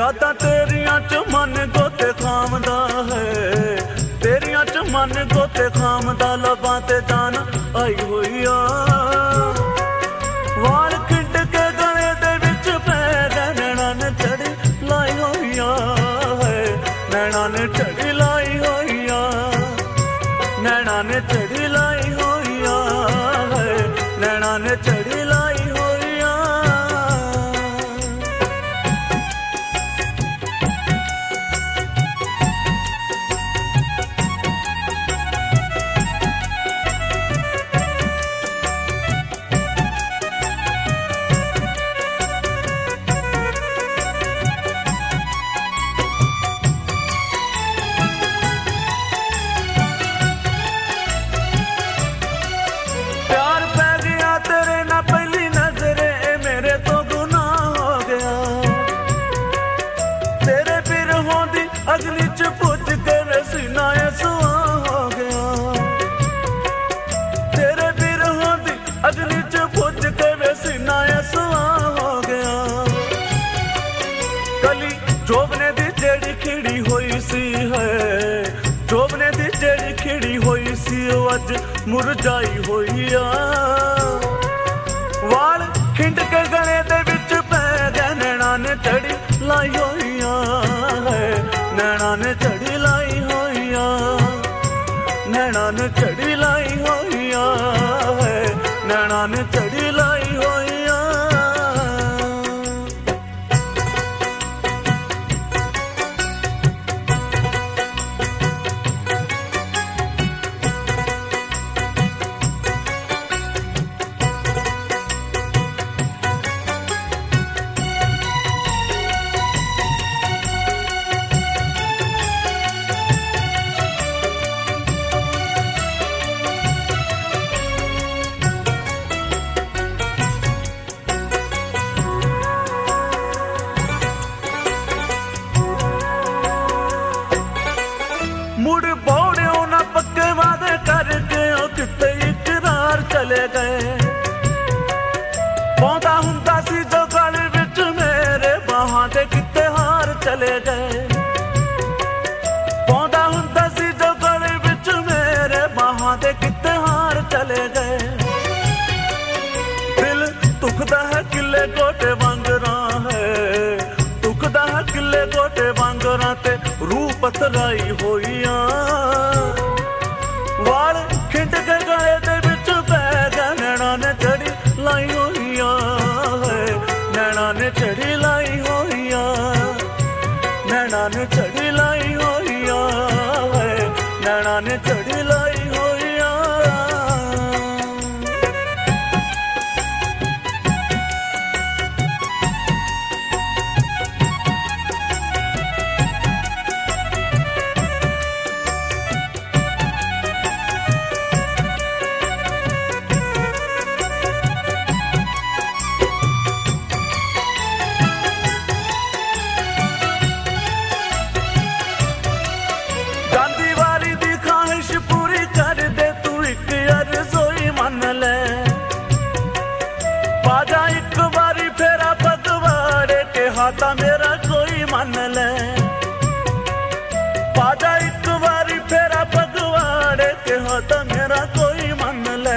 यादां तेरियां च मन गोते खामदा है, तेरियां च मन गोते खामदा, लबां ते जान आई होई आ। वाल खिंड के गले दे विच पै गए, नैना ने चढ़ी लाई होई आ है, नैना ने चढ़ी लाई होई आ, नैना ने चढ़ी लाई होई आ है, नैना ने चढ़ी लाई होई आ। अगली च पुज के सीना सुआ हो गया, तेरे बिरहों दी अगली च पुज के सीना सुआ हो गया। कली जोबने दी जेड़ी खिड़ी होई सी है, जोबने दी जेड़ी खिड़ी होई सी अज मुरझाई होई आ। वाल खिंड के गले दे विच पै गए, नैना ने चढ़ी लाई होई आ है, नैना ने चढ़ी लाई होई आ, नैना ने चढ़ी लाई होई आ है, नैना ने चढ़ी लाई होई आ। मुड़ बोड़ियो ना पक्के वादे करके ओ किते इकरार चले गए। पौधा हुंदा सी जो गल विच मेरे, बाहां ते किते हार चले गए। पौधा हुंदा सी जो गल विच मेरे, बाहां ते किते हार चले गए। दिल दुखदा है किले गोटे वांगरा है, दुखदा है किले गोटे वांगरा ते रूह पथराई होई आ। वाल खिंड के गले दे विच पै गए, नैना ने चढ़ी लाई होई आ है, नैना ने चढ़ी लाई होई आ, नैना ने चढ़ी लाई होई आ है, नैना ने चढ़ी लाई होई आ। बाजा एक बारी फेरा पगवाड़े के हाथा मेरा कोई मन ले, बाजा एक बारी फेरा पगवाड़े के हाथा मेरा कोई मन ले।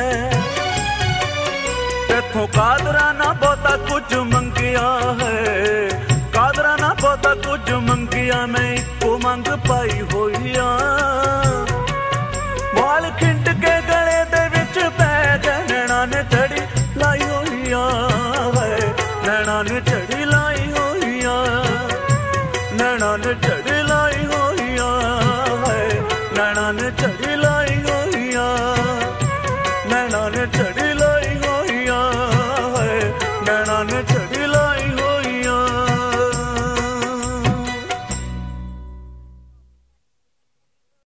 तेथों कादरा ना बहुता कुछ मंगिया है, कादरा ना बहुता कुछ मंगिया, मैं इको मंग पाई होई आ। वाल खिंड के गले दे